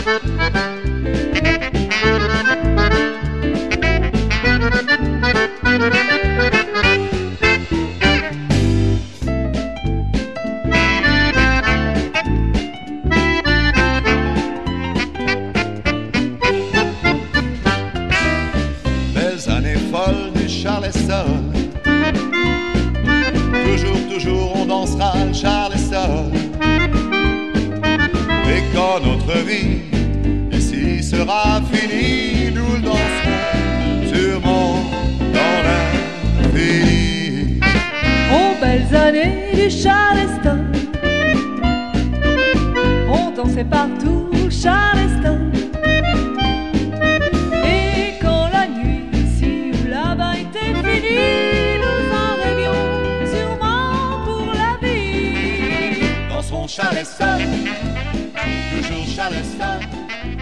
Charleston, toujours on dansera le Charleston. Et quand notre vie ici sera finie, nous le danserons sûrement dans l'infini. Oh, belles années du Charleston, on dansait partout Charleston. Charleston, toujours Charleston.